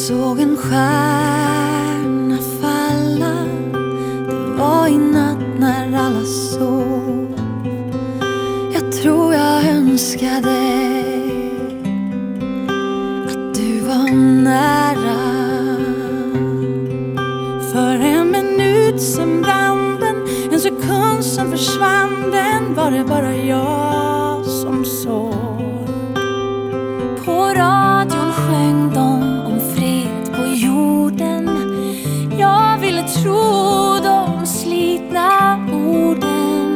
såg en stjärna falla. Det var i natt när alla sov. Jag tror jag önskade att du var nära. För en minut sen brann den, en sekund sen försvann den. Var det bara jag som såg? På radion sjöng de om fred på jorden. Jag ville tro de slitna orden.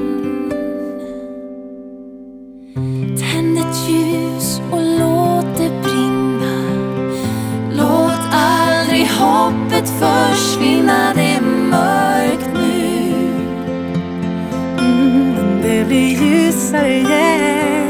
Tänd ett ljus och låt det brinna. Låt aldrig hoppet försvinna. Det är mörkt nu, det blir ljusare igen.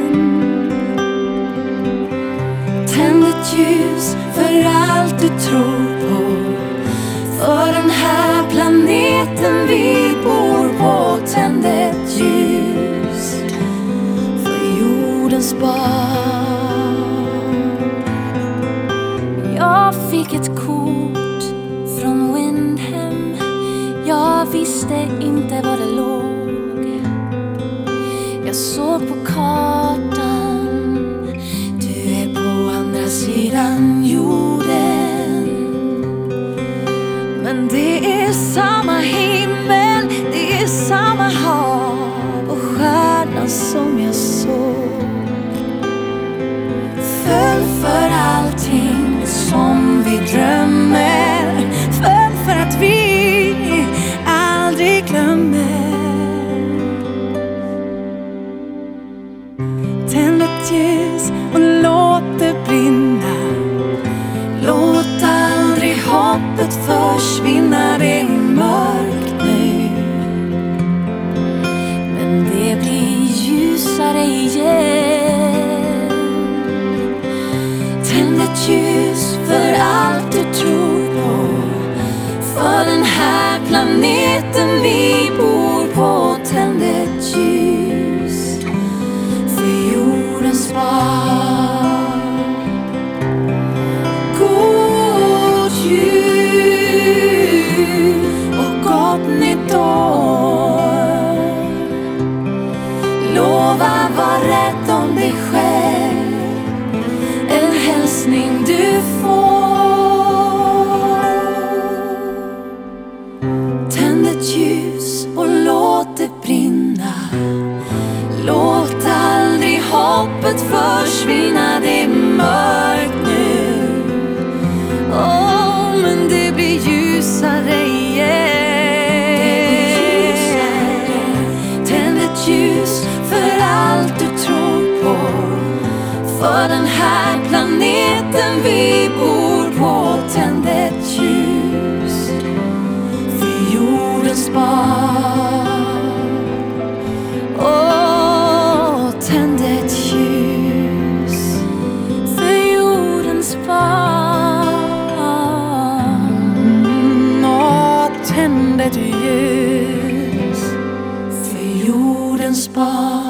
tänd ett ljus för allt du tror på. För den här planeten vi bor på. Tänd ett ljus för jordens barn. Jag fick ett kort från Windhem. Jag visste inte var det låg. Jag såg på kartan. Du är på andra sidan jorden. Men det är samma himmel, det är samma hav och stjärnan som jag såg. Föll för allting som vi drömmer. Föll för att vi aldrig glömmer. Tänd ett ljus och låt det brinna. Låt aldrig hoppet försvinna. Det är mörkt nu, men det blir ljusare igen. Tänd ett ljus för allt du tror på. För den här planeten vi bor på. Tänd ett ljus för jordens barn. God jul och gott nytt år. Lova var rädd om dig själv. En hälsning du får. Tänd ett ljus och låt det brinna. Låt aldrig hoppet försvinna. Det är mörkt nu, men det blir ljusare igen. Tänd ett ljus för allt du tror på. För den här planeten vi bor på. Tänd ett ljus för jordens barn. Tänd ett ljus för jordens barn. Tänd ett ljus för jordens barn.